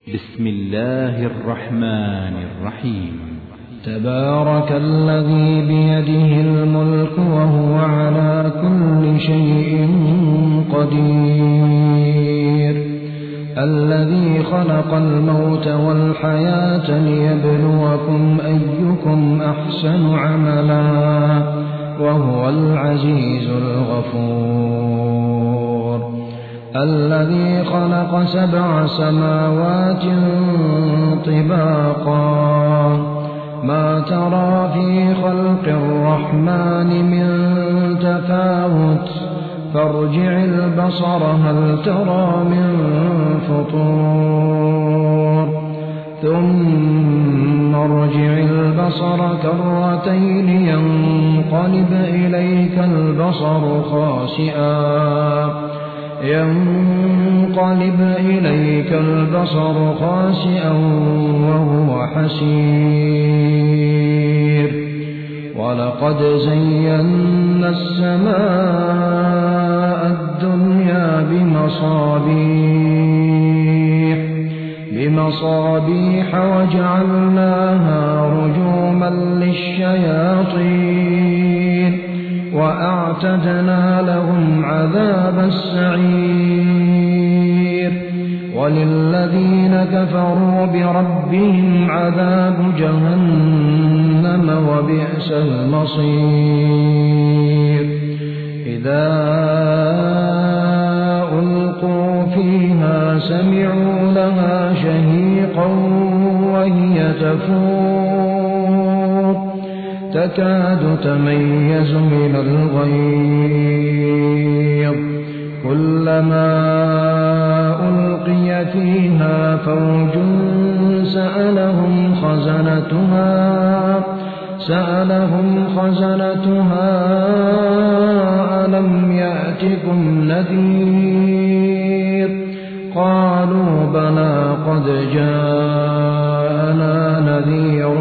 بسم الله الرحمن الرحيم. تبارك الذي بيده الملك وهو على كل شيء قدير، الذي خلق الموت والحياة ليبلوكم أيكم أحسن عملا وهو العزيز الغفور، الذي خلق 7 سماوات طباقا، ما ترى في خلق الرحمن من تفاوت، فارجع البصر هل ترى من فطور، ثم ارجع البصر كرتين ينقلب إليك البصر خاسئا وهو حسير، ولقد زينا السماء الدنيا بمصابيح وجعلناها رجوما للشياطين، وأعتدنا لهم عذاب السعير، وللذين كفروا بربهم عذاب جهنم وبئس المصير. إذا ألقوا فيها سمعوا لها شهيقا وهي تفور، تكاد تميز من الغيظ، كلما ألقي فيها فوج سألهم خزنتها ألم يأتكم نذير، قالوا بلى قد جاءنا نذير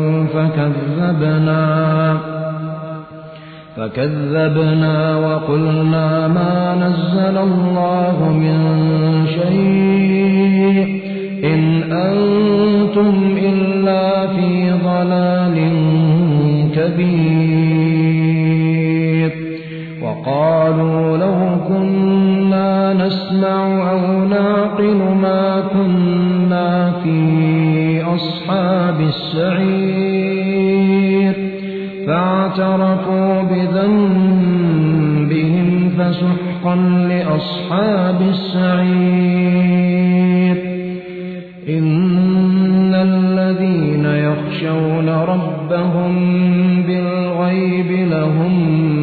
فكذبنا وقلنا ما نزل الله من شيء إن أنتم إلا في ضلال كبير، وقالوا لو كنا نسمع أو نعقل ما كنا في أصحاب السعير، فاعترفوا بذنبهم فسحقا لأصحاب السعير. إن الذين يخشون ربهم بالغيب لهم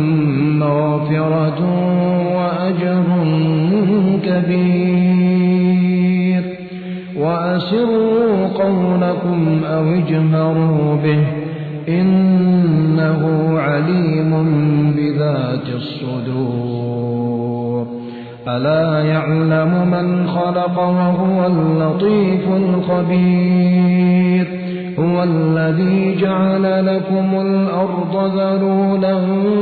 مغفرة وأجر كبير، وأسروا قولكم أو اجهروا به إنه عليم بذات الصدور. ألا يعلم من خلق وهو اللطيف الخبير، هو الذي جعل لكم الأرض ذلولا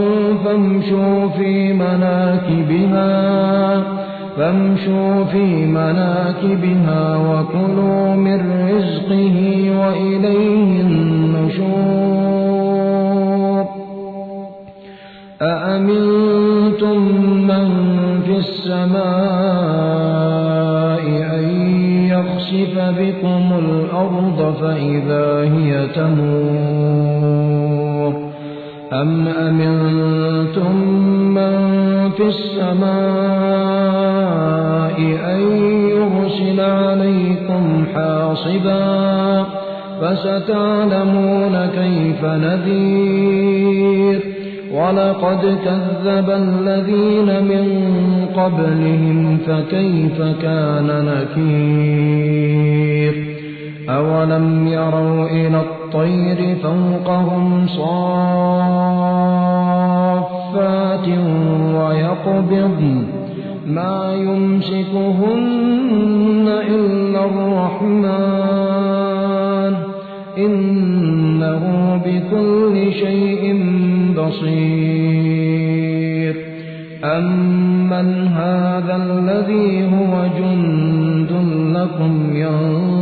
فامشوا في مناكبها وكلوا من رزقه وإليه النشور. أأمنتم من في السماء أن يخسف بكم الأرض فإذا هي تمور، أم أمنتم من في السماء أن يرسل عليكم حاصبا، فستعلمون كيف نذير. ولقد كذب الذين من قبلهم فكيف كان نكير. أولم يروا إلى الطير فوقهم صافات ويقبضن ما يمسكهن إلا الرحمن إنه بكل شيء بصير. أمن هذا الذي هو جند لكم ينصرون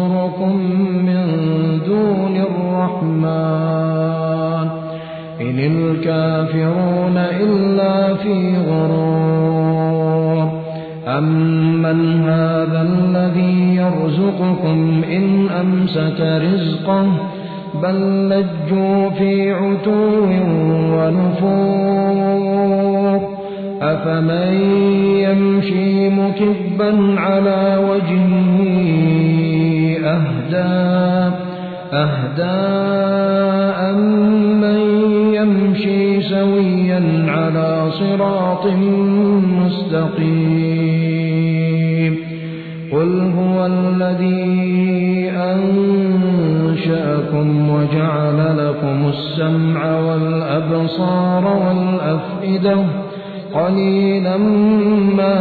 ينصركم من دون الرحمن إن الكافرون إلا في غرور أمن هذا الذي يرزقكم إن أمسك رزقه بل لجوا في عتو ونفور أفمن يمشي مكبا على وجهه أهدى أمن يمشي سويا على صراط مستقيم قل هو الذي أنشأكم وجعل لكم السمع والأبصار والأفئدة قليلا ما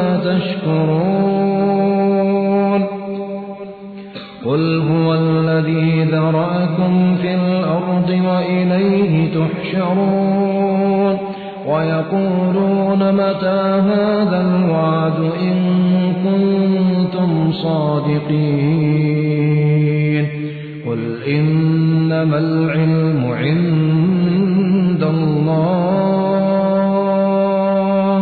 تشكرون قل هو الذي ذرأكم في الأرض وإليه تحشرون ويقولون متى هذا الوعد إن كنتم صادقين قل إنما العلم عند الله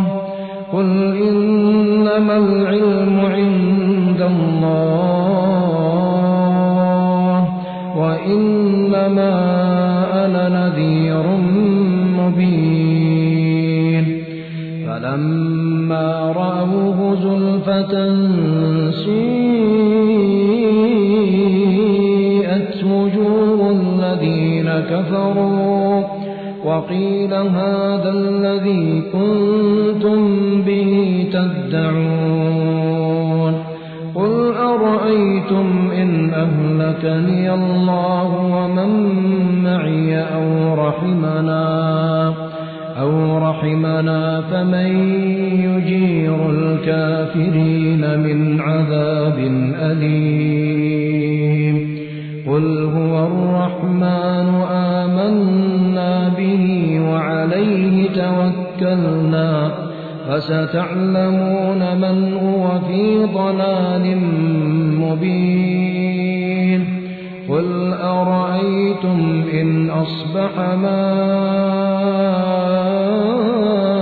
وإنما أنا نذير مبين فلما رأوه زلفة سيئت وجوه الذين كفروا وقيل هذا الذي كنتم به تدعون قل أرأيتم إن أهلكني الله ومن معي أو رحمنا فمن يجير الكافرين من عذاب أليم قل هو الرحمن آمنا به وعليه توكلنا فستعلمون من هو في ضلال مبين قل أرأيتم إن أصبح ماؤكم